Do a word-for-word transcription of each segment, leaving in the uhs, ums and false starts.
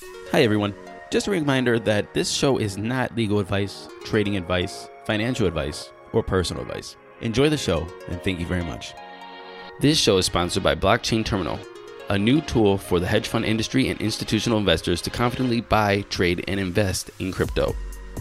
Hi everyone. Just a reminder that this show is not legal advice, trading advice, financial advice, or personal advice. Enjoy the show and thank you very much. This show is sponsored by Blockchain Terminal, a new tool for the hedge fund industry and institutional investors to confidently buy, trade, and invest in crypto.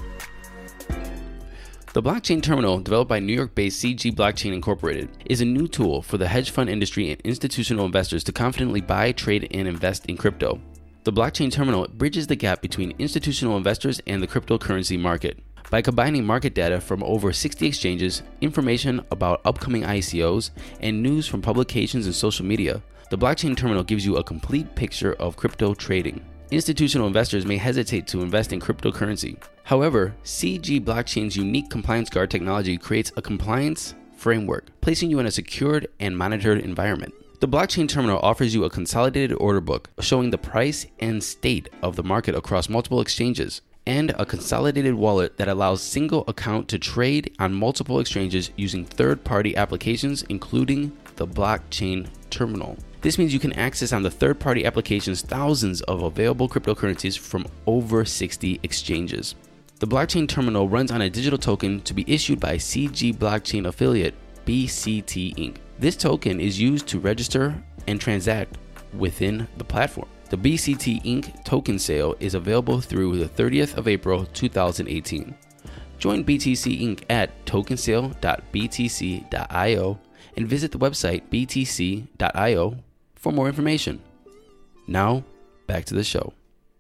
The Blockchain Terminal, developed by New York-based C G Blockchain Incorporated, is a new tool for the hedge fund industry and institutional investors to confidently buy, trade, and invest in crypto. The Blockchain Terminal bridges the gap between institutional investors and the cryptocurrency market. By combining market data from over sixty exchanges, information about upcoming I C Os, and news from publications and social media, the Blockchain Terminal gives you a complete picture of crypto trading. Institutional investors may hesitate to invest in cryptocurrency. However, C G Blockchain's unique compliance guard technology creates a compliance framework, placing you in a secured and monitored environment. The Blockchain Terminal offers you a consolidated order book showing the price and state of the market across multiple exchanges, and a consolidated wallet that allows single account to trade on multiple exchanges using third-party applications, including the Blockchain Terminal. This means you can access on the third-party applications thousands of available cryptocurrencies from over sixty exchanges. The Blockchain Terminal runs on a digital token to be issued by C G Blockchain affiliate B C T Incorporated. This token is used to register and transact within the platform. The B C T Incorporated token sale is available through the thirtieth of April two thousand eighteen. Join B T C Incorporated at token sale dot b t c dot i o and visit the website b t c dot i o for more information. Now, back to the show.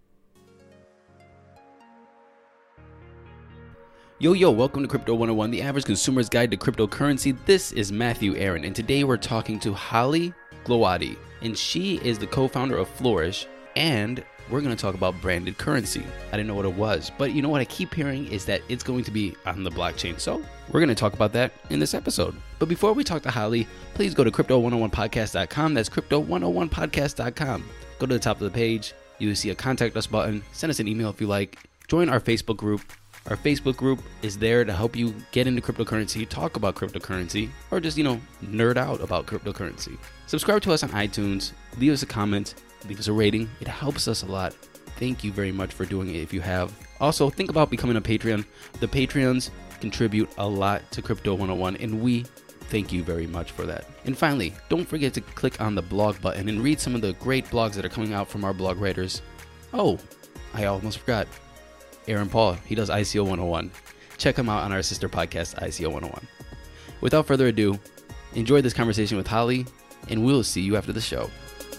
Yo, yo, welcome to Crypto one oh one, the average consumer's guide to cryptocurrency. This is Matthew Aaron, and today we're talking to Holly Glowadi, and she is the co-founder of Flourish, and we're going to talk about branded currency. I didn't know what it was, but you know what I keep hearing is that it's going to be on the blockchain, so we're going to talk about that in this episode. But before we talk to Holly, please go to crypto one oh one podcast dot com. That's crypto one oh one podcast dot com. Go to the top of the page. You will see a contact us button. Send us an email if you like. Join our Facebook group. Our Facebook group is there to help you get into cryptocurrency, talk about cryptocurrency, or just, you know, nerd out about cryptocurrency. Subscribe to us on iTunes, leave us a comment, leave us a rating. It helps us a lot. Thank you very much for doing it if you have. Also, think about becoming a Patreon. The Patreons contribute a lot to Crypto one oh one, and we thank you very much for that. And finally, don't forget to click on the blog button and read some of the great blogs that are coming out from our blog writers. Oh, I almost forgot. Aaron Paul, he does I C O one oh one. Check him out on our sister podcast, I C O one oh one. Without further ado, enjoy this conversation with Holly, and we'll see you after the show.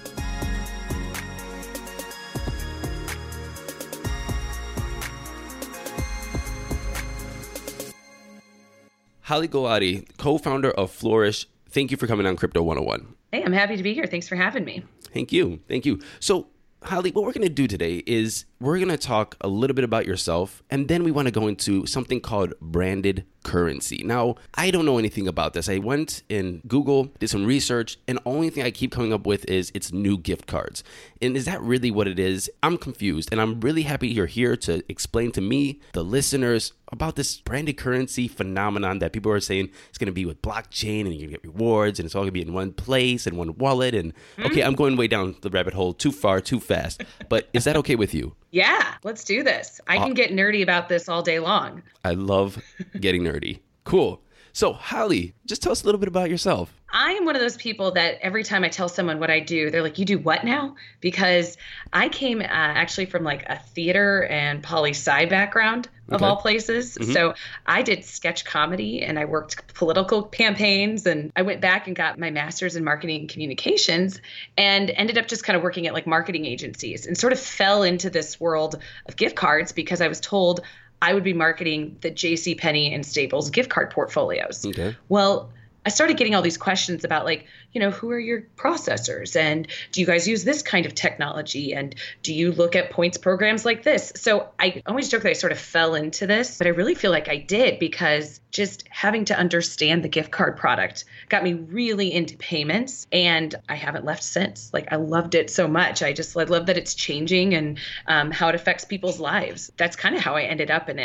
Holly Glowadi, co-founder of Flourish. Thank you for coming on Crypto one oh one. Hey, I'm happy to be here. Thanks for having me. Thank you. Thank you. So, Holly, what we're going to do today is we're going to talk a little bit about yourself, and then we want to go into something called branded currency. Now, I don't know anything about this. I went in Google, did some research, and the only thing I keep coming up with is it's new gift cards. And is that really what it is? I'm confused, and I'm really happy you're here to explain to me, the listeners, about this branded currency phenomenon that people are saying it's going to be with blockchain and you're going to get rewards and it's all going to be in one place and one wallet. And okay, I'm going way down the rabbit hole too far, too fast. But is that okay with you? Yeah, let's do this. I can get nerdy about this all day long. I love getting nerdy. Cool. So, Holly, just tell us a little bit about yourself. I am one of those people that every time I tell someone what I do, they're like, you do what now? Because I came uh, actually from like a theater and poli-sci background of Okay. all places. Mhm. So I did sketch comedy and I worked political campaigns, and I went back and got my master's in marketing and communications and ended up just kind of working at like marketing agencies and sort of fell into this world of gift cards because I was told I would be marketing the JCPenney and Staples gift card portfolios. Okay. Well, I started getting all these questions about like, you know, who are your processors? And do you guys use this kind of technology? And do you look at points programs like this? So I always joke that I sort of fell into this, but I really feel like I did because just having to understand the gift card product got me really into payments, and I haven't left since. Like, I loved it so much. I just I love that it's changing and um, how it affects people's lives. That's kind of how I ended up in it. I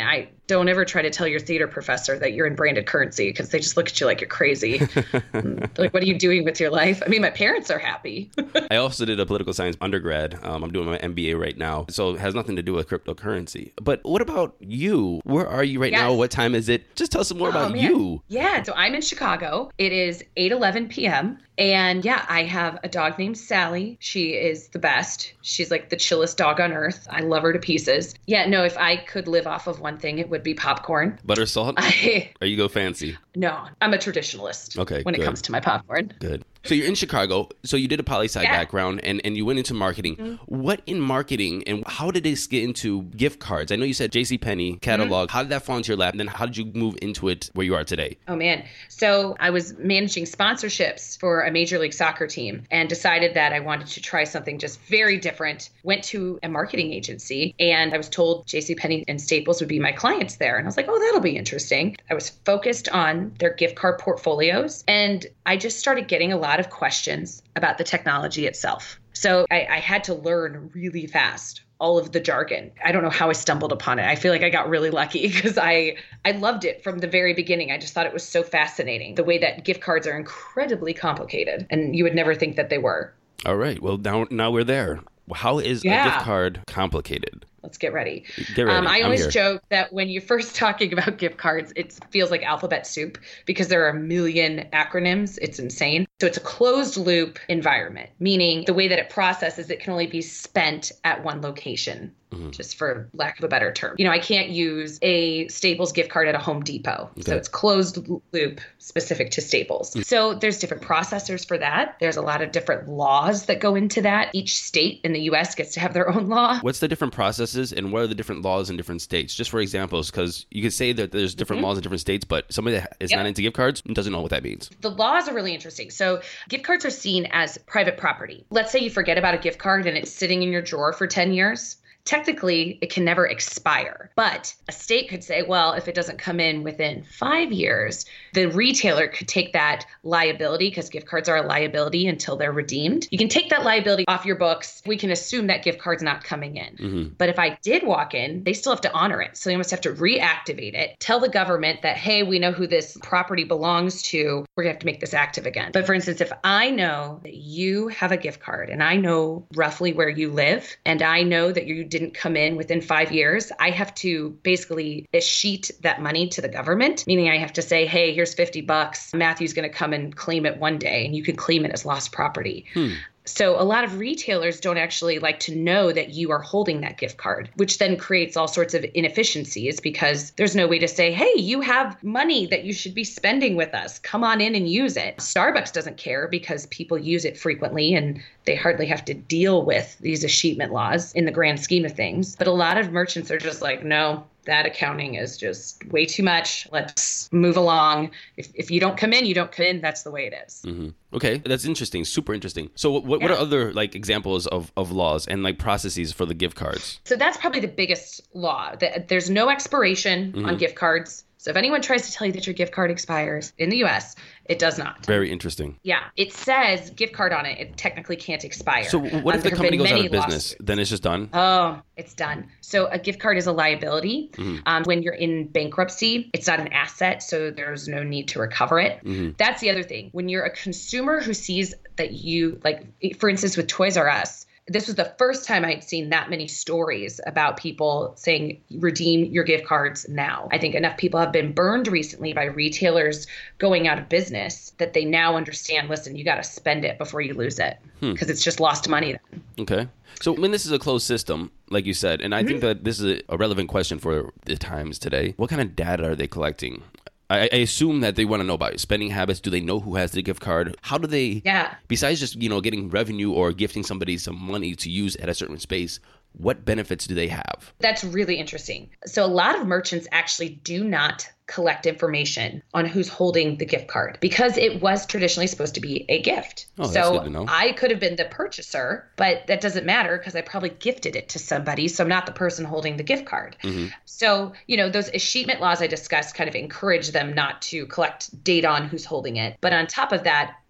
don't ever try to tell your theater professor that you're in branded currency because they just look at you like you're crazy. Like, what are you doing with your life? I mean, my parents are happy. I also did a political science undergrad. Um, I'm doing my M B A right now. So it has nothing to do with cryptocurrency. But what about you? Where are you right yes. now? What time is it? Just tell us some more oh, about man. you. Yeah. So I'm in Chicago. It is eight eleven p.m. And yeah, I have a dog named Sally. She is the best. She's like the chillest dog on earth. I love her to pieces. Yeah, no, if I could live off of one thing, it would be popcorn. Butter salt? I, or you go fancy? No, I'm a traditionalist. Okay, when good. it comes to my popcorn. Good. So you're in Chicago. So you did a poli-sci yeah. background and, and you went into marketing. Mm-hmm. What in marketing and how did this get into gift cards? I know you said JCPenney catalog. Mm-hmm. How did that fall into your lap? And then how did you move into it where you are today? Oh, man. So I was managing sponsorships for a Major League Soccer team and decided that I wanted to try something just very different. Went to a marketing agency and I was told JCPenney and Staples would be my clients there. And I was like, oh, that'll be interesting. I was focused on their gift card portfolios and I just started getting a lot of questions about the technology itself. So I, I had to learn really fast all of the jargon. I don't know how I stumbled upon it. I feel like I got really lucky because I, I loved it from the very beginning. I just thought it was so fascinating, the way that gift cards are incredibly complicated and you would never think that they were. All right. Well, now, now we're there. How is yeah. a gift card complicated? Let's get ready. Get ready. Um, I I'm always here. joke that when you're first talking about gift cards, it feels like alphabet soup because there are a million acronyms. It's insane. So it's a closed loop environment, meaning the way that it processes, it can only be spent at one location. Mm-hmm. Just for lack of a better term. You know, I can't use a Staples gift card at a Home Depot. Okay. So it's closed loop specific to Staples. Mm-hmm. So there's different processors for that. There's a lot of different laws that go into that. Each state in the U S gets to have their own law. What's the different processes and what are the different laws in different states? Just for examples, because you could say that there's different mm-hmm. laws in different states, but somebody that is yep. not into gift cards doesn't know what that means. The laws are really interesting. So gift cards are seen as private property. Let's say you forget about a gift card and it's sitting in your drawer for ten years. Technically, it can never expire, but a state could say, well, if it doesn't come in within five years, the retailer could take that liability because gift cards are a liability until they're redeemed. You can take that liability off your books. We can assume that gift card's not coming in. Mm-hmm. But if I did walk in, they still have to honor it. So they must have to reactivate it, tell the government that, hey, we know who this property belongs to. We're going to have to make this active again. But for instance, if I know that you have a gift card and I know roughly where you live and I know that you didn't come in within five years, I have to basically escheat that money to the government, meaning I have to say, hey, here's fifty bucks. Matthew's going to come and claim it one day and you can claim it as lost property. Hmm. So a lot of retailers don't actually like to know that you are holding that gift card, which then creates all sorts of inefficiencies because there's no way to say, hey, you have money that you should be spending with us. Come on in and use it. Starbucks doesn't care because people use it frequently and they hardly have to deal with these escheatment laws in the grand scheme of things. But a lot of merchants are just like, no, that accounting is just way too much. Let's move along. If if you don't come in, you don't come in. That's the way it is. Mm-hmm. Okay, that's interesting. Super interesting. So what what, yeah. what are other like examples of, of laws and like processes for the gift cards? So that's probably the biggest law. That there's no expiration mm-hmm. on gift cards. So if anyone tries to tell you that your gift card expires in the U S, it does not. Very interesting. Yeah. It says gift card on it. It technically can't expire. So what um, if the company goes out of business? Lawsuits. Then it's just done? Oh, it's done. So a gift card is a liability. Mm-hmm. Um, when you're in bankruptcy, it's not an asset, so there's no need to recover it. Mm-hmm. That's the other thing. When you're a consumer who sees that you, like, for instance, with Toys R Us, this was the first time I'd seen that many stories about people saying, redeem your gift cards now. I think enough people have been burned recently by retailers going out of business that they now understand, listen, you got to spend it before you lose it because hmm. it's just lost money then. Okay. So when this is a closed system, like you said, and I mm-hmm. think that this is a relevant question for the times today, what kind of data are they collecting? I, I assume that they want to know about your spending habits. Do they know who has the gift card? How do they, yeah. besides just, you know, getting revenue or gifting somebody some money to use at a certain space, what benefits do they have? That's really interesting. So a lot of merchants actually do not collect information on who's holding the gift card because it was traditionally supposed to be a gift. Oh, so that's good to know. I could have been the purchaser, but that doesn't matter because I probably gifted it to somebody. So I'm not the person holding the gift card. Mm-hmm. So, you know, those escheatment laws I discussed kind of encourage them not to collect data on who's holding it. But on top of that,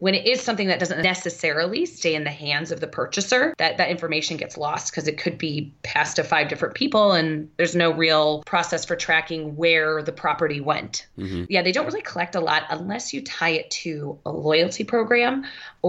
when it is something that doesn't necessarily stay in the hands of the purchaser, that, that information gets lost because it could be passed to five different people and there's no real process for tracking where the property went. Mm-hmm. Yeah, they don't really collect a lot unless you tie it to a loyalty program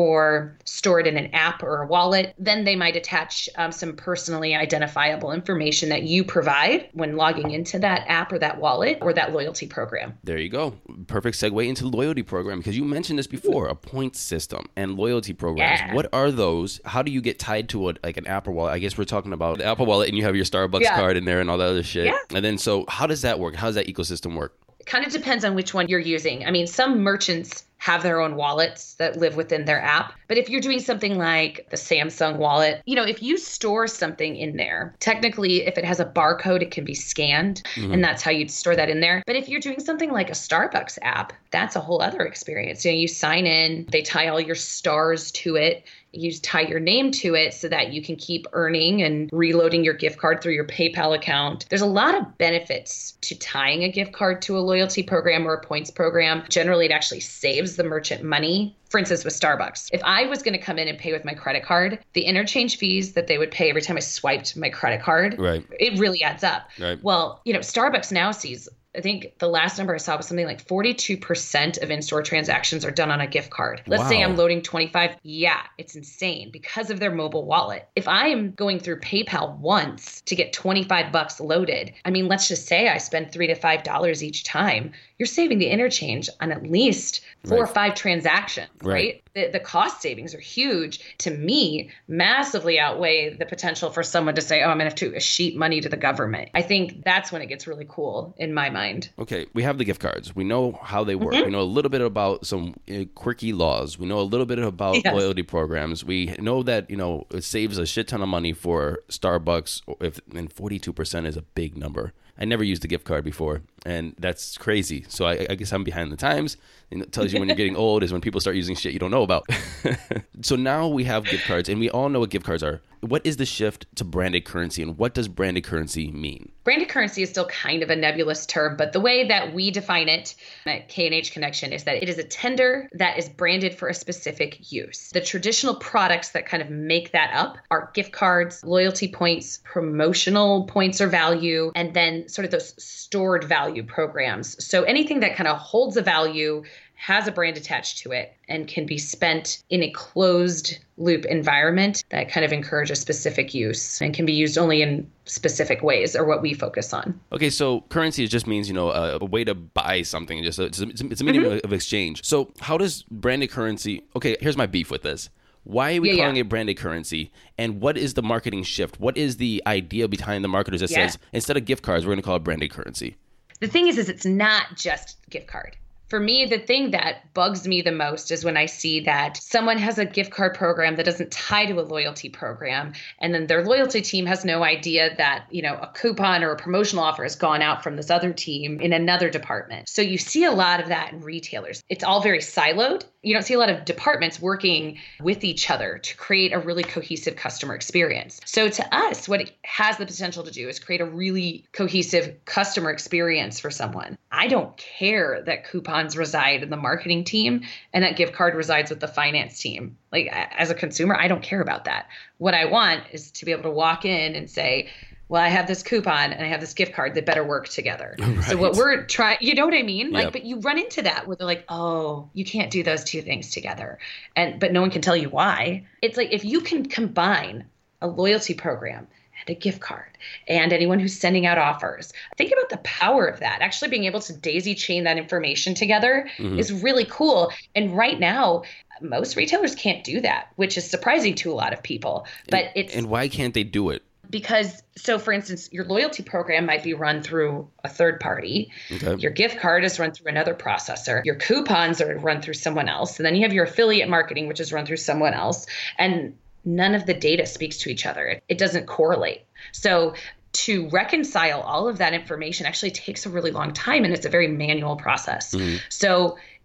or store it in an app or a wallet. Then they might attach um, some personally identifiable information that you provide when logging into that app or that wallet or that loyalty program. There you go. Perfect segue into the loyalty program, because you mentioned this before, a points system and loyalty programs. Yeah. What are those? How do you get tied to a, like an Apple Wallet? I guess we're talking about the Apple Wallet and you have your Starbucks yeah. card in there and all that other shit. Yeah. And then so how does that work? How does that ecosystem work? It kind of depends on which one you're using. I mean, some merchants have their own wallets that live within their app. But if you're doing something like the Samsung wallet, you know, if you store something in there, technically, if it has a barcode, it can be scanned. Mm-hmm. And that's how you'd store that in there. But if you're doing something like a Starbucks app, that's a whole other experience. You know, you sign in, they tie all your stars to it. You tie your name to it so that you can keep earning and reloading your gift card through your PayPal account. There's a lot of benefits to tying a gift card to a loyalty program or a points program. Generally, it actually saves the merchant money. For instance, with Starbucks, if I was going to come in and pay with my credit card, the interchange fees that they would pay every time I swiped my credit card, right. it really adds up. Right. Well, you know, Starbucks now sees, I think the last number I saw was something like forty-two percent of in-store transactions are done on a gift card. Let's wow. say I'm loading twenty-five. Yeah, it's insane because of their mobile wallet. If I am going through PayPal once to get twenty-five bucks loaded, I mean, let's just say I spend three to five dollars each time. You're saving the interchange on at least four right. or five transactions, right? right? The, the cost savings are huge. To me, massively outweigh the potential for someone to say, oh, I'm going to have to sheet money to the government. I think that's when it gets really cool in my mind. Okay, we have the gift cards. We know how they work. Mm-hmm. We know a little bit about some uh, quirky laws. We know a little bit about yes. loyalty programs. We know that, you know, it saves a shit ton of money for Starbucks, if, and forty-two percent is a big number. I never used a gift card before, and that's crazy. So I, I guess I'm behind the times. And it tells you when you're getting old is when people start using shit you don't know about. So now we have gift cards, and we all know what gift cards are. What is the shift to branded currency, and what does branded currency mean? Branded currency is still kind of a nebulous term, but the way that we define it at K and H Connection is that it is a tender that is branded for a specific use. The traditional products that kind of make that up are gift cards, loyalty points, promotional points or value, and then sort of those stored value programs. So anything that kind of holds a value, has a brand attached to it, and can be spent in a closed loop environment that kind of encourages specific use and can be used only in specific ways, or what we focus on. Okay, so currency just means, you know, a, a way to buy something. Just a, it's, a, it's a medium mm-hmm. of exchange. So how does branded currency, okay, here's my beef with this. Why are we yeah, calling yeah. it branded currency? And what is the marketing shift? What is the idea behind the marketers that yeah. says, instead of gift cards, we're going to call it branded currency? The thing is, is it's not just gift card. For me, the thing that bugs me the most is when I see that someone has a gift card program that doesn't tie to a loyalty program, and then their loyalty team has no idea that, you know, a coupon or a promotional offer has gone out from this other team in another department. So you see a lot of that in retailers. It's all very siloed. You don't see a lot of departments working with each other to create a really cohesive customer experience. So to us, what it has the potential to do is create a really cohesive customer experience for someone. I don't care that coupons reside in the marketing team and that gift card resides with the finance team. Like, as a consumer, I don't care about that. What I want is to be able to walk in and say, well, I have this coupon and I have this gift card that better work together. Right. So what we're trying, you know what I mean? Like, yep. But you run into that where they're like, oh, you can't do those two things together. And, but no one can tell you why. It's like, if you can combine a loyalty program and a gift card and anyone who's sending out offers, think about the power of that. Actually being able to daisy chain that information together mm-hmm. is really cool. And right now, most retailers can't do that, which is surprising to a lot of people. But and, it's and why can't they do it? Because, so for instance, your loyalty program might be run through a third party. Okay. Your gift card is run through another processor. Your coupons are run through someone else. And then you have your affiliate marketing, which is run through someone else. And none of the data speaks to each other. It, it doesn't correlate. So to reconcile all of that information actually takes a really long time, and it's a very manual process. Mm-hmm. So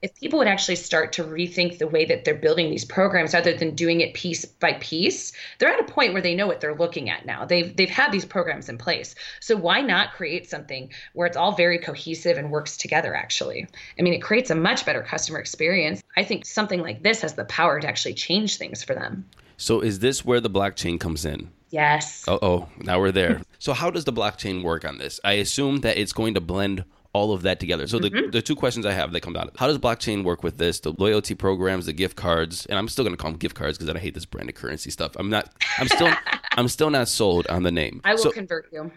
if people would actually start to rethink the way that they're building these programs rather than doing it piece by piece, they're at a point where they know what they're looking at now. They've they've had these programs in place. So why not create something where it's all very cohesive and works together, actually? I mean, it creates a much better customer experience. I think something like this has the power to actually change things for them. So is this where the blockchain comes in? Yes. Uh-oh, now we're there. So how does the blockchain work on this? I assume that it's going to blend all of that together. So the, mm-hmm. the two questions I have that come out of it. How does blockchain work with this? The loyalty programs, the gift cards, and I'm still going to call them gift cards because I hate this branded currency stuff. I'm not, I'm still, I'm still not sold on the name. I will so, convert you.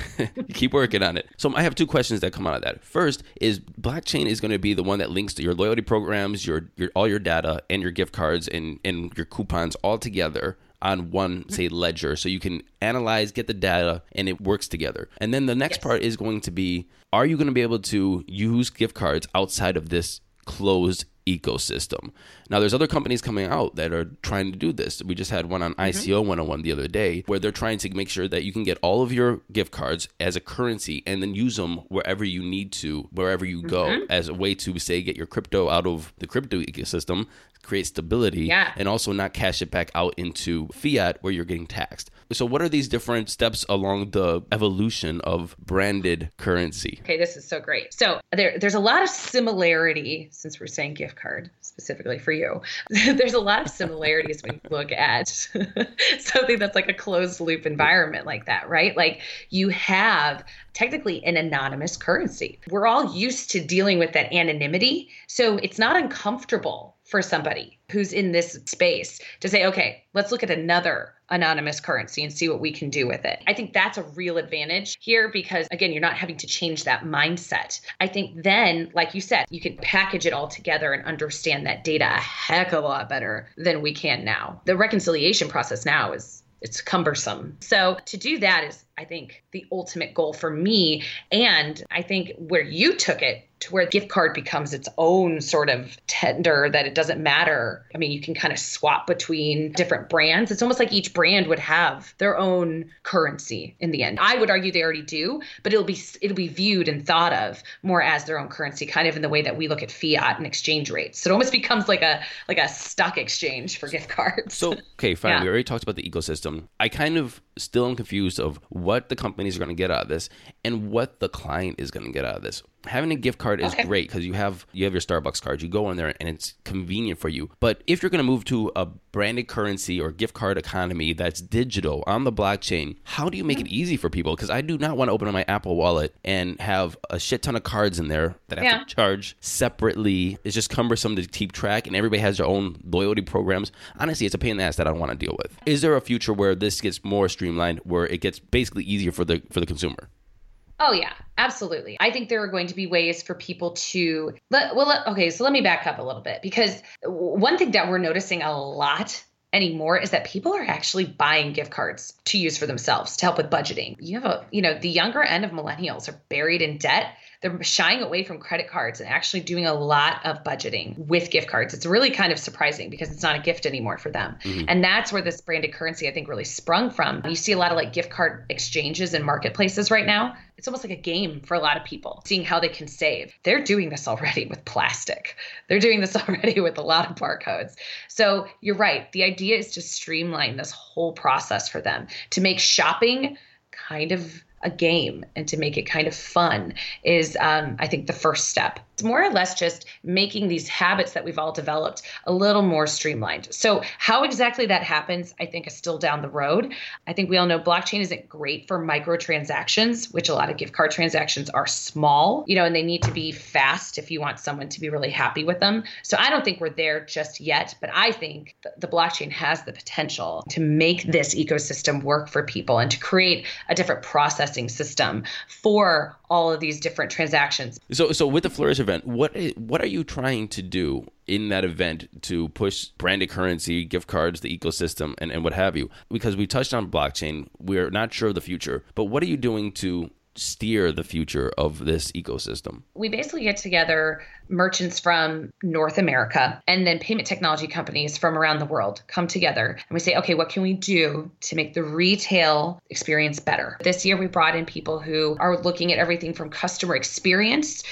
Keep working on it. So I have two questions that come out of that. First is blockchain is going to be the one that links to your loyalty programs, your, your all your data and your gift cards and, and your coupons all together on one, say, ledger, so you can analyze, get the data, and it works together. And then the next yes. part is going to be, are you going to be able to use gift cards outside of this closed ecosystem? Now, there's other companies coming out that are trying to do this. We just had one on I C O one oh one the other day where they're trying to make sure that you can get all of your gift cards as a currency and then use them wherever you need to, wherever you go, mm-hmm. as a way to, say, get your crypto out of the crypto ecosystem, create stability, yeah. and also not cash it back out into fiat where you're getting taxed. So what are these different steps along the evolution of branded currency? Okay, this is so great. So there, there's a lot of similarity, since we're saying gift card specifically for you. There's a lot of similarities when you look at something that's like a closed loop environment like that, right? Like you have technically an anonymous currency. We're all used to dealing with that anonymity. So it's not uncomfortable for somebody who's in this space to say, okay, let's look at another anonymous currency and see what we can do with it. I think that's a real advantage here because, again, you're not having to change that mindset. I think then, like you said, you can package it all together and understand that data a heck of a lot better than we can now. The reconciliation process now is it's cumbersome. So to do that is, I think, the ultimate goal for me. And I think where you took it to where gift card becomes its own sort of tender that it doesn't matter. I mean, you can kind of swap between different brands. It's almost like each brand would have their own currency in the end. I would argue they already do, but it'll be it'll be viewed and thought of more as their own currency, kind of in the way that we look at fiat and exchange rates. So it almost becomes like a like a stock exchange for gift cards. So, okay, fine. Yeah. We already talked about the ecosystem. I kind of still am confused of what the companies are going to get out of this and what the client is going to get out of this. Having a gift card is okay. great because you have you have your Starbucks card. You go in there and it's convenient for you. But if you're going to move to a branded currency or gift card economy that's digital on the blockchain, how do you make it easy for people? Because I do not want to open up my Apple Wallet and have a shit ton of cards in there that I have yeah. to charge separately. It's just cumbersome to keep track, and everybody has their own loyalty programs. Honestly, it's a pain in the ass that I don't want to deal with. Is there a future where this gets more streamlined, where it gets basically easier for the for the consumer? Oh, yeah, absolutely. I think there are going to be ways for people to let, well, let, okay, so let me back up a little bit, because one thing that we're noticing a lot anymore is that people are actually buying gift cards to use for themselves to help with budgeting. You have a, you know, the younger end of millennials are buried in debt. They're shying away from credit cards and actually doing a lot of budgeting with gift cards. It's really kind of surprising because it's not a gift anymore for them. Mm-hmm. And that's where this branded currency, I think, really sprung from. You see a lot of like gift card exchanges in marketplaces right now. It's almost like a game for a lot of people, seeing how they can save. They're doing this already with plastic. They're doing this already with a lot of barcodes. So you're right. The idea is to streamline this whole process for them, to make shopping kind of a game and to make it kind of fun is, um, I think, the first step. It's more or less just making these habits that we've all developed a little more streamlined. So how exactly that happens, I think, is still down the road. I think we all know blockchain isn't great for microtransactions, which a lot of gift card transactions are small, you know, and they need to be fast if you want someone to be really happy with them. So I don't think we're there just yet, but I think th- the blockchain has the potential to make this ecosystem work for people and to create a different processing system for all of these different transactions. So, so with the Flourish event, what what are you trying to do in that event to push branded currency, gift cards, the ecosystem, and, and what have you? Because we touched on blockchain, we're not sure of the future, but what are you doing to steer the future of this ecosystem? We basically get together merchants from North America and then payment technology companies from around the world come together and we say, okay, what can we do to make the retail experience better? This year, we brought in people who are looking at everything from customer experience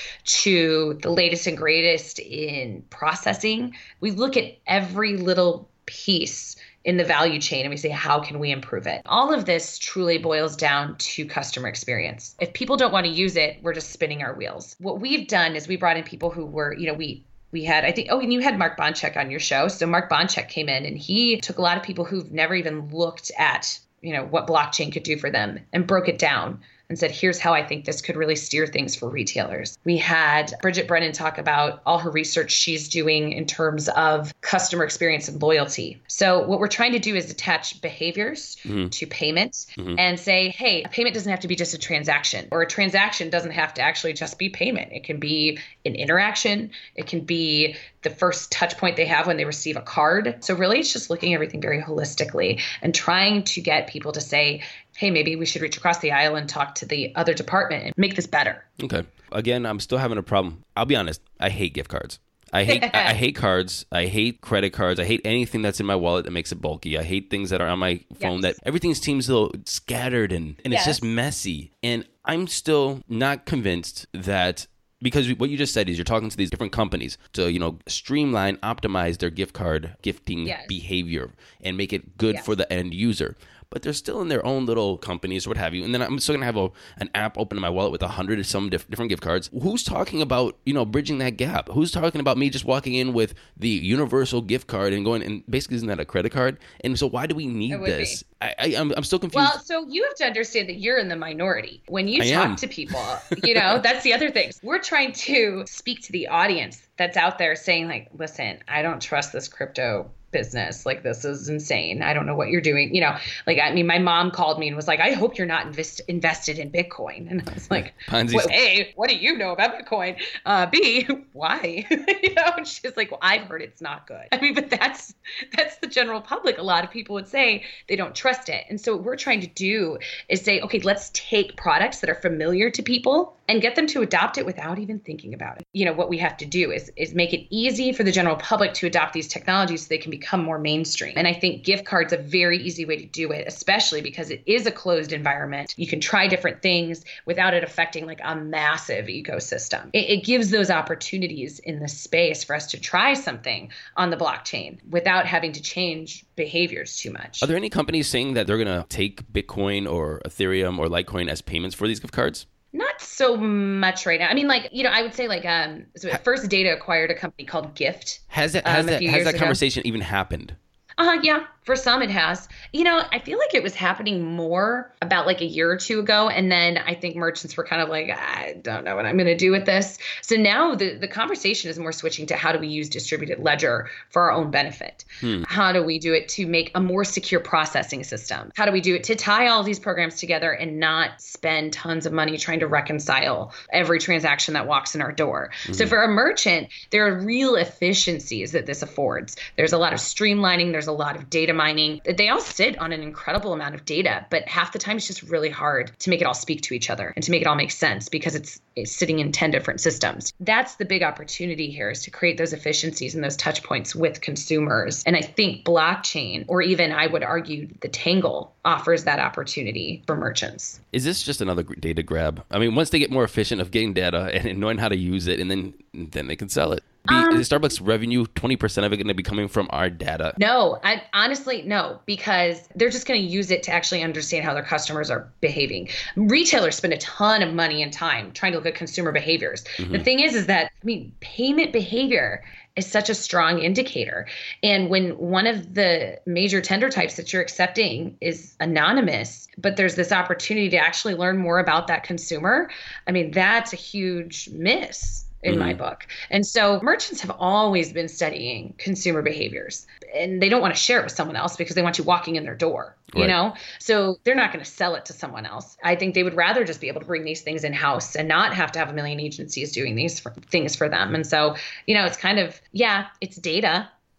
to the latest and greatest in processing. We look at every little piece in the value chain and we say, how can we improve it? All of this truly boils down to customer experience. If people don't want to use it, we're just spinning our wheels. What we've done is we brought in people who were, you know, we we had, I think, oh, and you had Mark Bonchek on your show. So Mark Bonchek came in and he took a lot of people who've never even looked at, you know, what blockchain could do for them and broke it down and said, here's how I think this could really steer things for retailers. We had Bridget Brennan talk about all her research she's doing in terms of customer experience and loyalty. So what we're trying to do is attach behaviors mm-hmm. to payments mm-hmm. and say, hey, a payment doesn't have to be just a transaction, or a transaction doesn't have to actually just be payment. It can be an interaction. It can be the first touch point they have when they receive a card. So really, it's just looking at everything very holistically and trying to get people to say, hey, maybe we should reach across the aisle and talk to the other department and make this better. Okay. Again, I'm still having a problem. I'll be honest. I hate gift cards. I hate I hate cards. I hate credit cards. I hate anything that's in my wallet that makes it bulky. I hate things that are on my phone yes. that everything seems a little scattered and, and yes. it's just messy. And I'm still not convinced that, because what you just said is you're talking to these different companies to, you know, streamline, optimize their gift card gifting yes. behavior and make it good yes. for the end user. But they're still in their own little companies or what have you. And then I'm still going to have a, an app open in my wallet with a hundred of some diff- different gift cards. Who's talking about, you know, bridging that gap? Who's talking about me just walking in with the universal gift card and going, and basically isn't that a credit card? And so why do we need this? I, I, I'm, I'm still confused. Well, so you have to understand that you're in the minority. When you I talk am. to people, you know, that's the other thing. We're trying to speak to the audience that's out there saying like, listen, I don't trust this crypto business. Like, this is insane. I don't know what you're doing. You know, like, I mean, my mom called me and was like, I hope you're not invest- invested in Bitcoin. And I was like, well, A, what do you know about Bitcoin? Uh, B, why? You know, and she's like, well, I've heard it's not good. I mean, but that's, that's the general public. A lot of people would say they don't trust it. And so what we're trying to do is say, okay, let's take products that are familiar to people and get them to adopt it without even thinking about it. You know, what we have to do is, is make it easy for the general public to adopt these technologies so they can become more mainstream. And I think gift cards a very easy way to do it, especially because it is a closed environment. You can try different things without it affecting like a massive ecosystem. It, it gives those opportunities in the space for us to try something on the blockchain without having to change behaviors too much. Are there any companies saying that they're going to take Bitcoin or Ethereum or Litecoin as payments for these gift cards? Not so much right now. I mean, like, you know, I would say like um, so First Data acquired a company called Gift. Has that has um, that, has that conversation even happened? Uh, yeah, for some it has. You know, I feel like it was happening more about like a year or two ago. And then I think merchants were kind of like, I don't know what I'm going to do with this. So now the, the conversation is more switching to how do we use distributed ledger for our own benefit? Hmm. How do we do it to make a more secure processing system? How do we do it to tie all these programs together and not spend tons of money trying to reconcile every transaction that walks in our door? Mm-hmm. So for a merchant, there are real efficiencies that this affords. There's a lot of streamlining. There's a lot of data mining. They all sit on an incredible amount of data, but half the time it's just really hard to make it all speak to each other and to make it all make sense because it's, it's sitting in ten different systems. That's the big opportunity here, is to create those efficiencies and those touch points with consumers. And I think blockchain, or even I would argue the Tangle, offers that opportunity for merchants. Is this just another data grab? I mean, once they get more efficient of getting data and knowing how to use it, and then then they can sell it. Be, um, is Starbucks revenue twenty percent of it going to be coming from our data? No, I, honestly, no, because they're just going to use it to actually understand how their customers are behaving. Retailers spend a ton of money and time trying to look at consumer behaviors. Mm-hmm. The thing is, is that, I mean, payment behavior is such a strong indicator. And when one of the major tender types that you're accepting is anonymous, but there's this opportunity to actually learn more about that consumer, I mean, that's a huge miss in mm-hmm. my book. And so merchants have always been studying consumer behaviors, and they don't want to share it with someone else because they want you walking in their door, you right. know? So they're not going to sell it to someone else. I think they would rather just be able to bring these things in-house and not have to have a million agencies doing these for, things for them. And so, you know, it's kind of, yeah, it's data,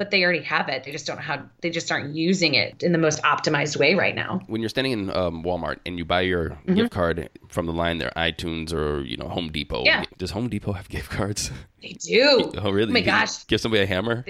but they already have it. They just don't know how, they just aren't using it in the most optimized way right now. When you're standing in um, Walmart and you buy your mm-hmm. gift card from the line there, iTunes or, you know, Home Depot. Yeah. Does Home Depot have gift cards? They do. Oh, really? Oh my gosh. Give somebody a hammer?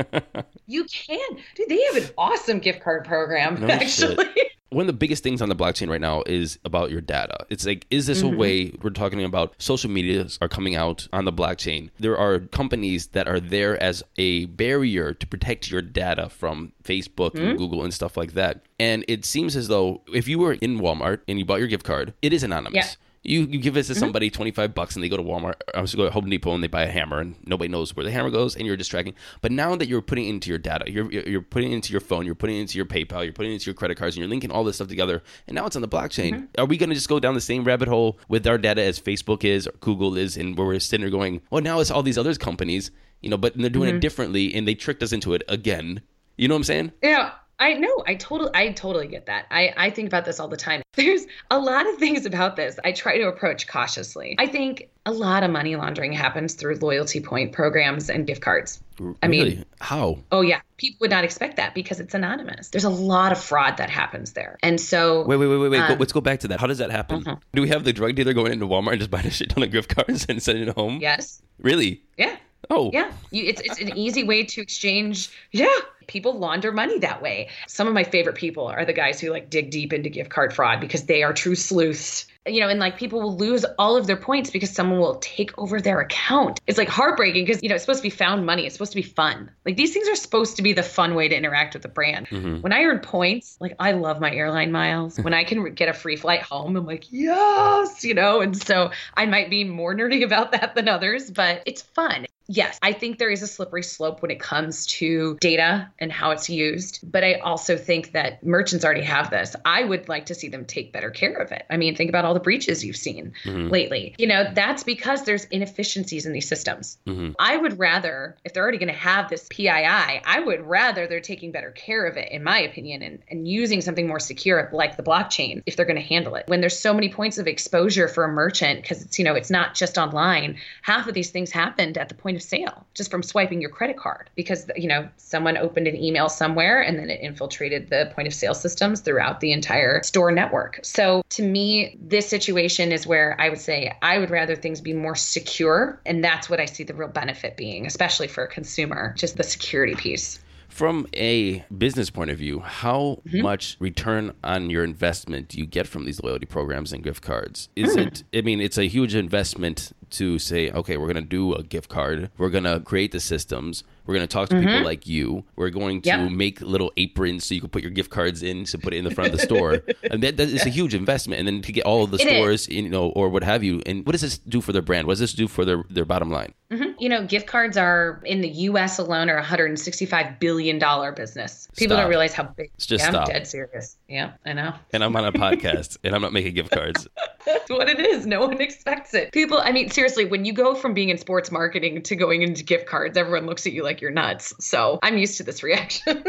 You can. Dude, they have an awesome gift card program, no actually. Shit. One of the biggest things on the blockchain right now is about your data. It's like, is this mm-hmm. a way, we're talking about social medias are coming out on the blockchain. There are companies that are there as a barrier to protect your data from Facebook mm-hmm. and Google and stuff like that. And it seems as though if you were in Walmart and you bought your gift card, it is anonymous. Yeah. You you give it to somebody mm-hmm. twenty-five bucks and they go to Walmart, or go to Home Depot and they buy a hammer and nobody knows where the hammer goes and you're distracting. But now that you're putting it into your data, you're you're putting it into your phone, you're putting it into your PayPal, you're putting it into your credit cards, and you're linking all this stuff together. And now it's on the blockchain. Mm-hmm. Are we going to just go down the same rabbit hole with our data as Facebook is or Google is, and where we're sitting there going, well, now it's all these other companies, you know, but they're doing mm-hmm. it differently and they tricked us into it again. You know what I'm saying? Yeah. I know. I totally, I totally get that. I, I think about this all the time. There's a lot of things about this I try to approach cautiously. I think a lot of money laundering happens through loyalty point programs and gift cards. I really? mean, how? Oh yeah, people would not expect that because it's anonymous. There's a lot of fraud that happens there, and so wait, wait, wait, wait, wait. Um, go, let's go back to that. How does that happen? Uh-huh. Do we have the drug dealer going into Walmart and just buying a shit ton of gift cards and sending it home? Yes. Really? Yeah. Oh. Yeah. You, it's it's an easy way to exchange. Yeah. People launder money that way. Some of my favorite people are the guys who like dig deep into gift card fraud because they are true sleuths. You know, and like people will lose all of their points because someone will take over their account. It's like heartbreaking because, you know, it's supposed to be found money. It's supposed to be fun. Like these things are supposed to be the fun way to interact with the brand. Mm-hmm. When I earn points, like I love my airline miles. When I can get a free flight home, I'm like, yes, you know, and so I might be more nerdy about that than others, but it's fun. Yes, I think there is a slippery slope when it comes to data and how it's used. But I also think that merchants already have this. I would like to see them take better care of it. I mean, think about all the breaches you've seen mm-hmm. lately. You know, that's because there's inefficiencies in these systems. Mm-hmm. I would rather, if they're already going to have this P I I, I would rather they're taking better care of it, in my opinion, and, and using something more secure like the blockchain if they're going to handle it. When there's so many points of exposure for a merchant, because it's, you know, it's not just online. Half of these things happened at the point of sale just from swiping your credit card because, you know, someone opened an email somewhere and then it infiltrated the point of sale systems throughout the entire store network. So to me, this situation is where I would say I would rather things be more secure. And that's what I see the real benefit being, especially for a consumer, just the security piece. From a business point of view, how mm-hmm. much return on your investment do you get from these loyalty programs and gift cards? Is mm. it, I mean, it's a huge investment to say, okay, we're going to do a gift card. We're going to create the systems. We're going to talk to mm-hmm. people like you. We're going to yep. make little aprons so you can put your gift cards in to put it in the front of the store. And that, that is a huge investment. And then to get all of the it stores, in, you know, or what have you. And what does this do for their brand? What does this do for their, their bottom line? Mm-hmm. You know, gift cards are in the U S alone are a one hundred sixty-five billion dollars business. People stop. Don't realize how big. It's just yeah, stop. I'm dead serious. Yeah, I know. And I'm on a podcast and I'm not making gift cards. That's what it is. No one expects it. People, I mean, seriously, when you go from being in sports marketing to going into gift cards, everyone looks at you like you're nuts. So I'm used to this reaction.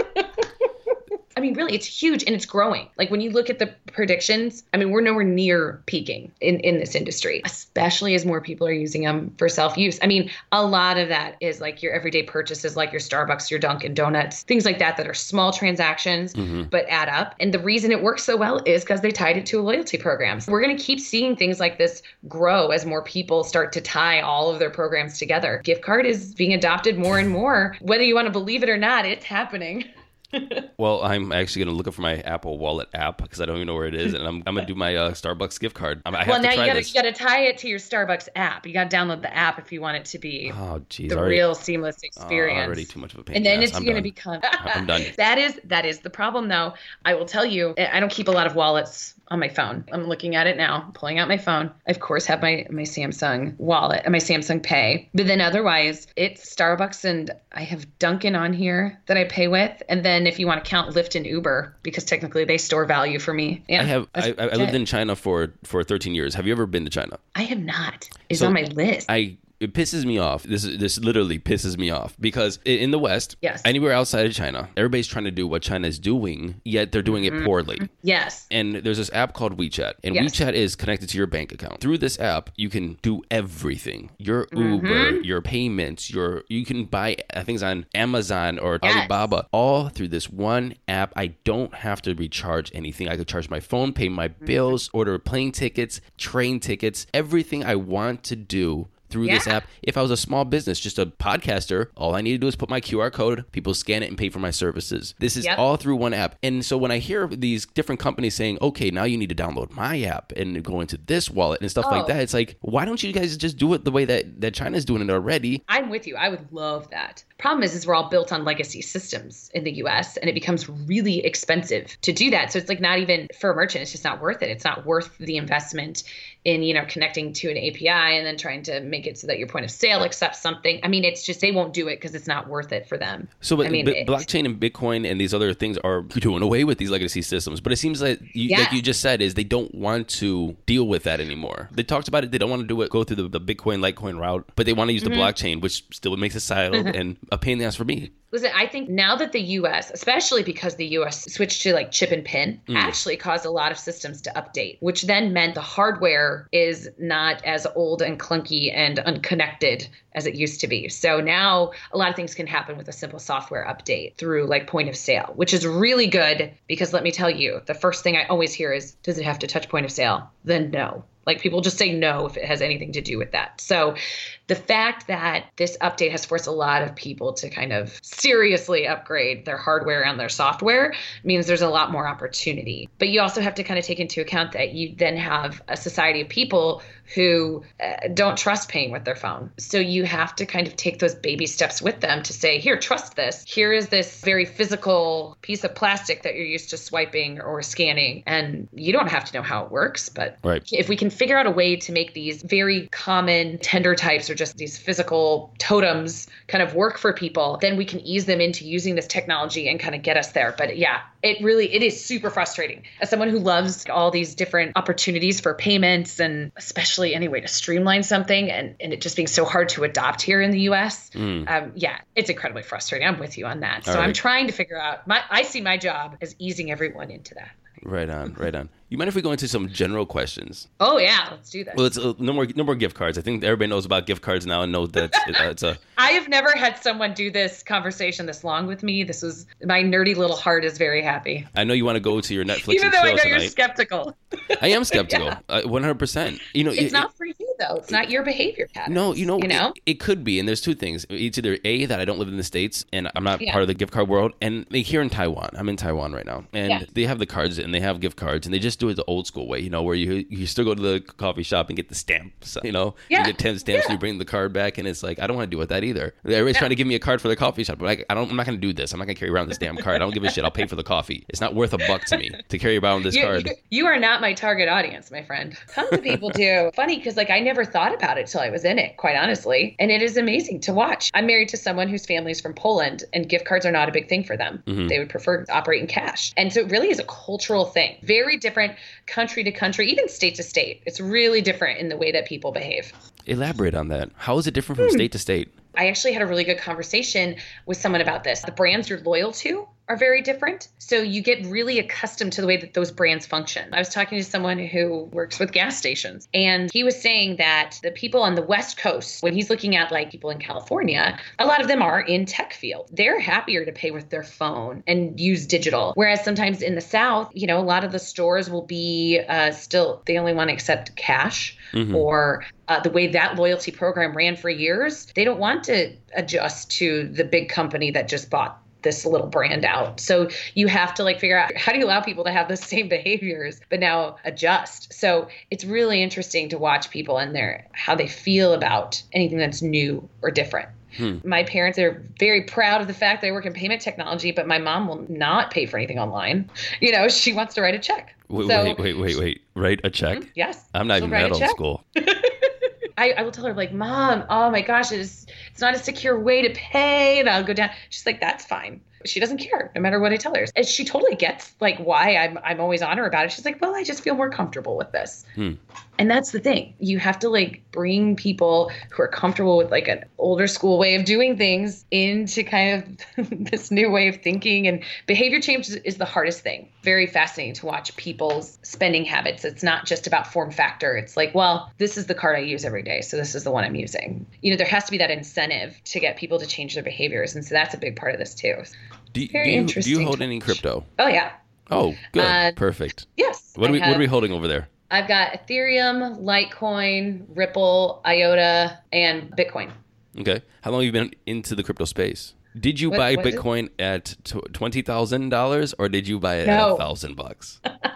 I mean, really, it's huge and it's growing. Like when you look at the predictions, I mean, we're nowhere near peaking in, in this industry, especially as more people are using them for self-use. I mean, a lot of that is like your everyday purchases, like your Starbucks, your Dunkin' Donuts, things like that, that are small transactions, mm-hmm. but add up. And the reason it works so well is because they tied it to a loyalty program. So we're going to keep seeing things like this grow as more people start to tie all of their programs together. Gift card is being adopted more and more. Whether you want to believe it or not, it's happening. Well, I'm actually going to look up for my Apple Wallet app because I don't even know where it is, and I'm, I'm going to do my uh, Starbucks gift card. I, I have well, to now try you got this. to you got to tie it to your Starbucks app. You got to download the app if you want it to be oh, geez, the already, real seamless experience. Oh, already too much of a pain. And then yes, it's I'm going to done. become. I'm done. That is that is the problem, though. I will tell you, I don't keep a lot of wallets on my phone. I'm looking at it now, pulling out my phone. I, of course, have my, my Samsung wallet and my Samsung Pay. But then otherwise, it's Starbucks and I have Dunkin' on here that I pay with. And then if you want to count Lyft and Uber, because technically they store value for me. Yeah, I have. I, I lived in China for, for thirteen years. Have you ever been to China? I have not. It's so on my list. I it pisses me off. This is this literally pisses me off because in the West, yes. anywhere outside of China, everybody's trying to do what China is doing, yet they're doing it poorly. Yes. And there's this app called WeChat, and yes. WeChat is connected to your bank account. Through this app, you can do everything. Your Uber, mm-hmm. your payments, your you can buy things on Amazon or yes. Alibaba, all through this one app. I don't have to recharge anything. I could charge my phone, pay my bills, order plane tickets, train tickets, everything I want to do through yeah. this app. If I was a small business, just a podcaster, all I need to do is put my Q R code, people scan it and pay for my services. This is yep. all through one app. And so when I hear these different companies saying, okay, now you need to download my app and go into this wallet and stuff oh. like that, it's like, why don't you guys just do it the way that, that China's doing it already? I'm with you. I would love that. Problem is, is we're all built on legacy systems in the U S, and it becomes really expensive to do that. So it's like not even for a merchant, it's just not worth it. It's not worth the investment in, you know, connecting to an A P I and then trying to make it so that your point of sale accepts something. I mean, it's just, they won't do it because it's not worth it for them. So but, I mean, but blockchain and Bitcoin and these other things are doing away with these legacy systems. But it seems like, you, yeah. like you just said, is they don't want to deal with that anymore. They talked about it. They don't want to do it, go through the, the Bitcoin, Litecoin route, but they want to use mm-hmm. the blockchain, which still makes it siloed and a pain in the ass for me. Listen, I think now that the U S, especially because the U S switched to like chip and pin, mm. actually caused a lot of systems to update, which then meant the hardware is not as old and clunky and unconnected as it used to be. So now a lot of things can happen with a simple software update through like point of sale, which is really good because let me tell you, the first thing I always hear is, does it have to touch point of sale? Then no. Like people just say no if it has anything to do with that. So the fact that this update has forced a lot of people to kind of seriously upgrade their hardware and their software means there's a lot more opportunity. But you also have to kind of take into account that you then have a society of people who uh, don't trust paying with their phone. So you have to kind of take those baby steps with them to say, here, trust this. Here is this very physical piece of plastic that you're used to swiping or scanning. And you don't have to know how it works. But right. if we can figure out a way to make these very common tender types or just these physical totems kind of work for people, then we can ease them into using this technology and kind of get us there. But yeah, it really, it is super frustrating. As someone who loves all these different opportunities for payments and especially any way to streamline something and, and it just being so hard to adopt here in the U S, mm. um, yeah, it's incredibly frustrating. I'm with you on that. So right. I'm trying to figure out, my, I see my job as easing everyone into that. Right on, right on. You mind if we go into some general questions? Oh yeah, let's do that. Well, it's uh, no more no more gift cards. I think everybody knows about gift cards now and knows that it's, uh, it's a. I have never had someone do this conversation this long with me. This was my nerdy little heart is very happy. I know you want to go to your Netflix even and though chill I know tonight. You're skeptical. I am skeptical, yeah. uh, one hundred percent. You know, it's it, not for you though. It's it, not your behavior pattern. No, you know, you know? It, it could be, and there's two things. It's either A, that I don't live in the States and I'm not yeah. part of the gift card world, and like, here in Taiwan, I'm in Taiwan right now, and yeah. they have the cards and they have gift cards, and they just do it the old school way. You know, where you you still go to the coffee shop and get the stamps. You know, yeah. you get ten stamps, yeah. and you bring the card back, and it's like I don't want to deal with that either. Everybody's no. trying to give me a card for the coffee shop, but like, I don't. I'm not going to do this. I'm not going to carry around this damn card. I don't give a shit. I'll pay for the coffee. It's not worth a buck to me to carry around this you, card. You, you are not my target audience, my friend. Tons of people do. Funny because like I never thought about it till I was in it, quite honestly, and it is amazing to watch. I'm married to someone whose family is from Poland, and gift cards are not a big thing for them. Mm-hmm. They would prefer to operate in cash, and so it really is a cultural thing. Very different country to country, even state to state. It's really different in the way that people behave. Elaborate on that. How is it different from hmm. state to state? I actually had a really good conversation with someone about this. The brands you're loyal to are very different. So you get really accustomed to the way that those brands function. I was talking to someone who works with gas stations, and he was saying that the people on the West Coast, when he's looking at like people in California, a lot of them are in tech field. They're happier to pay with their phone and use digital. Whereas sometimes in the South, you know, a lot of the stores will be uh, still, they only want to accept cash mm-hmm. or Uh, the way that loyalty program ran for years, they don't want to adjust to the big company that just bought this little brand out. So you have to like figure out how do you allow people to have the same behaviors, but now adjust. So it's really interesting to watch people and their how they feel about anything that's new or different. Hmm. My parents are very proud of the fact that I work in payment technology, but my mom will not pay for anything online. You know, she wants to write a check. Wait, so, wait, wait, wait, wait. Write a check? Mm-hmm, yes. I'm not even that old school. I, I will tell her like, Mom, oh my gosh, it's it's not a secure way to pay. And I'll go down. She's like, that's fine. She doesn't care no matter what I tell her. And she totally gets like why I'm I'm always on her about it. She's like, well, I just feel more comfortable with this. Hmm. And that's the thing. You have to like bring people who are comfortable with like an older school way of doing things into kind of this new way of thinking. And behavior change is the hardest thing. Very fascinating to watch people's spending habits. It's not just about form factor. It's like, well, this is the card I use every day, so this is the one I'm using. You know, there has to be that incentive to get people to change their behaviors. And so that's a big part of this too. Do, do, you, do you hold any crypto? Oh, yeah. Oh, good. Uh, Perfect. Yes. What are, we, have, what are we holding over there? I've got Ethereum, Litecoin, Ripple, IOTA, and Bitcoin. Okay. How long have you been into the crypto space? Did you what, buy what Bitcoin at twenty thousand dollars or did you buy it no. at one thousand bucks?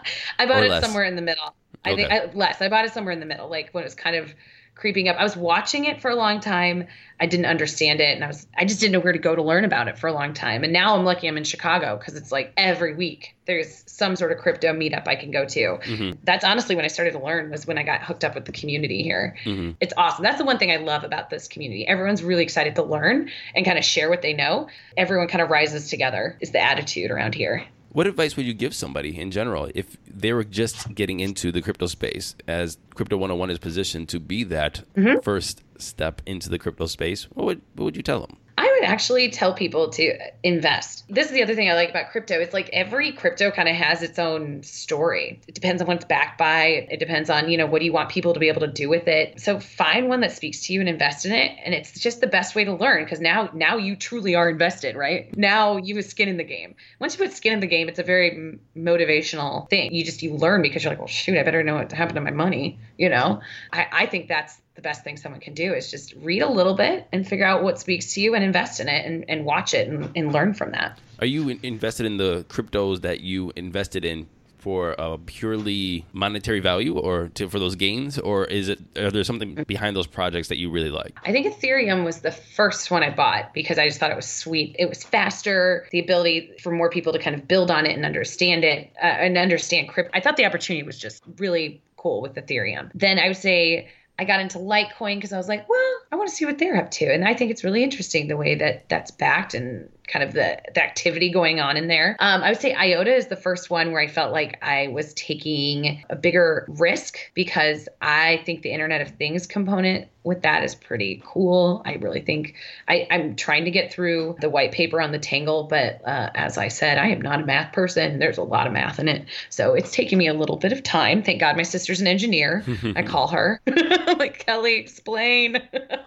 I bought or it less? somewhere in the middle. I Okay. think I, less. I bought it somewhere in the middle, like when it was kind of creeping up. I was watching it for a long time. I didn't understand it, and I was I just didn't know where to go to learn about it for a long time. And now I'm lucky I'm in Chicago because it's like every week there's some sort of crypto meetup I can go to. Mm-hmm. That's honestly when I started to learn, was when I got hooked up with the community here. Mm-hmm. It's awesome. That's the one thing I love about this community. Everyone's really excited to learn and kind of share what they know. Everyone kind of rises together is the attitude around here. What advice would you give somebody in general if they were just getting into the crypto space, as Crypto one oh one is positioned to be that mm-hmm. first step into the crypto space? What would, what would you tell them? I would actually tell people to invest. This is the other thing I like about crypto. It's like every crypto kind of has its own story. It depends on what it's backed by. It depends on, you know, what do you want people to be able to do with it. So find one that speaks to you and invest in it. And it's just the best way to learn, because now, now you truly are invested, right? Now you have skin in the game. Once you put skin in the game, it's a very m- motivational thing. You just, you learn because you're like, well, shoot, I better know what happened to my money. You know, I, I think that's the best thing someone can do, is just read a little bit and figure out what speaks to you and invest in it and, and watch it and, and learn from that. Are you in- invested in the cryptos that you invested in for a purely monetary value or to, for those gains? Or is it, are there something behind those projects that you really like? I think Ethereum was the first one I bought because I just thought it was sweet. It was faster, the ability for more people to kind of build on it and understand it uh, and understand crypto. I thought the opportunity was just really cool with Ethereum. Then I would say I got into Litecoin because I was like, well, I want to see what they're up to. And I think it's really interesting the way that that's backed and kind of the, the activity going on in there. Um, I would say IOTA is the first one where I felt like I was taking a bigger risk, because I think the Internet of Things component with that is pretty cool. I really think I, I'm trying to get through the white paper on the Tangle, but uh, as I said, I am not a math person. There's a lot of math in it. So it's taking me a little bit of time. Thank God my sister's an engineer. I call her like, Kelly, explain.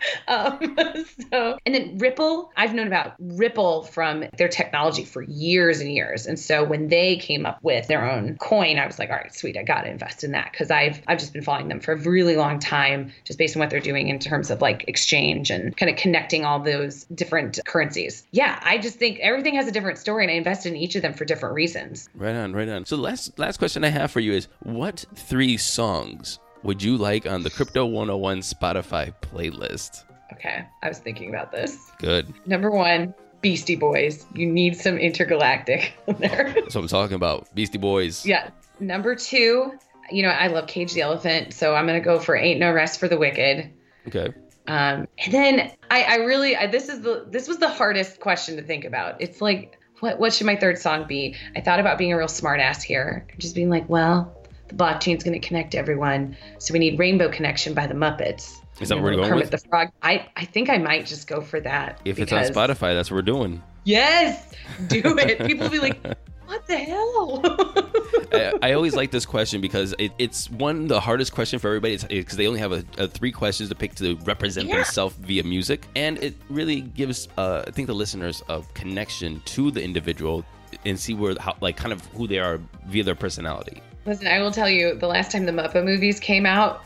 um, so, and then Ripple, I've known about Ripple from their technology for years and years. And so when they came up with their own coin, I was like, all right, sweet, I got to invest in that, because I've I've just been following them for a really long time, just based on what they're doing in terms of like exchange and kind of connecting all those different currencies. Yeah, I just think everything has a different story, and I invested in each of them for different reasons. Right on, right on. So the last, last question I have for you is, what three songs would you like on the Crypto one oh one Spotify playlist? Okay, I was thinking about this. Good. Number one, Beastie Boys. You need some Intergalactic there. That's what I'm talking about. Beastie Boys. Yeah. Number two, you know, I love Cage the Elephant, so I'm going to go for Ain't No Rest for the Wicked. Okay. Um, and then I, I really, I, this is the, this was the hardest question to think about. It's like, what, what should my third song be? I thought about being a real smart ass here, just being like, well, the blockchain's going to connect everyone, so we need Rainbow Connection by the Muppets. Is that what we're going Kermit with? the Frog. I, I think I might just go for that. If because, it's on Spotify, that's what we're doing. Yes, do it. People will be like, what the hell? I, I always like this question because it, it's one, the hardest question for everybody, because they only have a, a three questions to pick to represent Yeah. themselves via music. And it really gives, uh, I think, the listeners a connection to the individual and see where, how, like, kind of who they are via their personality. Listen, I will tell you, the last time the Muppet movies came out,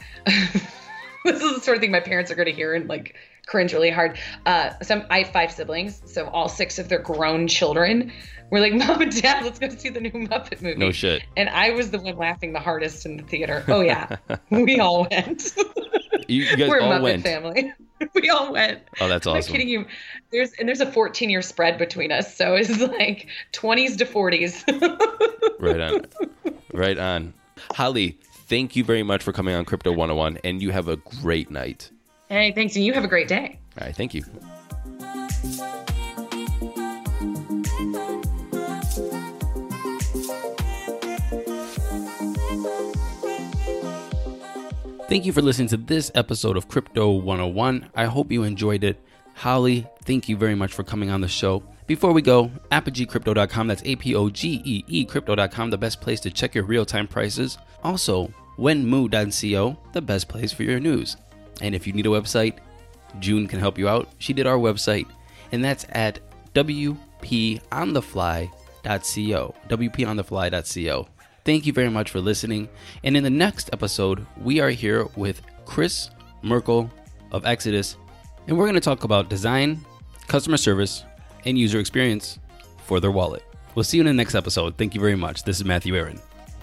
this is the sort of thing my parents are going to hear and like cringe really hard. Uh, some I have five siblings, so all six of their grown children were like, Mom and Dad, let's go see the new Muppet movie. No shit. And I was the one laughing the hardest in the theater. Oh yeah, we all went. You, you guys We're all a Muppet went. family. We all went. Oh, that's I'm awesome. not kidding you. There's and there's a fourteen year spread between us, so it's like twenties to forties. Right on. Right on. Holly, thank you very much for coming on Crypto one oh one, and you have a great night. Hey, thanks, and you have a great day. All right, thank you. Thank you for listening to this episode of Crypto one oh one. I hope you enjoyed it. Holly, thank you very much for coming on the show. Before we go, apogee crypto dot com, that's A P O G E E crypto dot com, the best place to check your real-time prices. Also, wenmu dot co, the best place for your news. And if you need a website, June can help you out. She did our website, and that's at w p on the fly dot co, w p on the fly dot co. Thank you very much for listening. And in the next episode, we are here with Chris Merkel of Exodus, and we're going to talk about design, customer service, and user experience for their wallet. We'll see you in the next episode. Thank you very much. This is Matthew Aaron.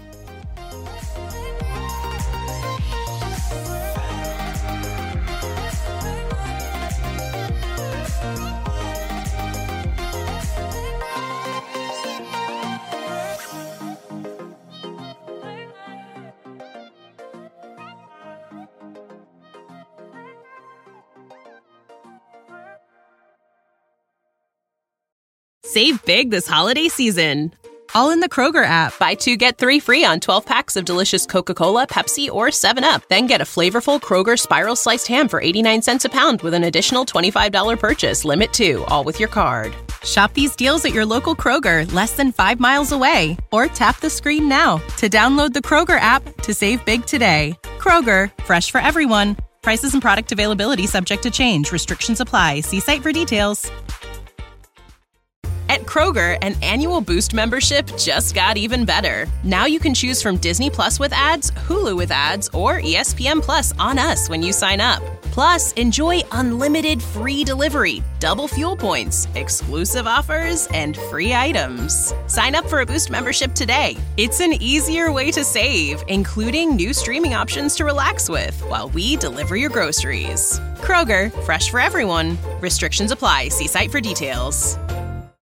Save big this holiday season, all in the Kroger app. Buy two, get three free on twelve packs of delicious Coca-Cola, Pepsi, or seven up. Then get a flavorful Kroger Spiral Sliced Ham for eighty-nine cents a pound with an additional twenty-five dollars purchase. Limit two, all with your card. Shop these deals at your local Kroger, less than five miles away. Or tap the screen now to download the Kroger app to save big today. Kroger, fresh for everyone. Prices and product availability subject to change. Restrictions apply. See site for details. At Kroger, an annual Boost membership just got even better. Now you can choose from Disney Plus with ads, Hulu with ads, or E S P N Plus on us when you sign up. Plus, enjoy unlimited free delivery, double fuel points, exclusive offers, and free items. Sign up for a Boost membership today. It's an easier way to save, including new streaming options to relax with while we deliver your groceries. Kroger, fresh for everyone. Restrictions apply. See site for details.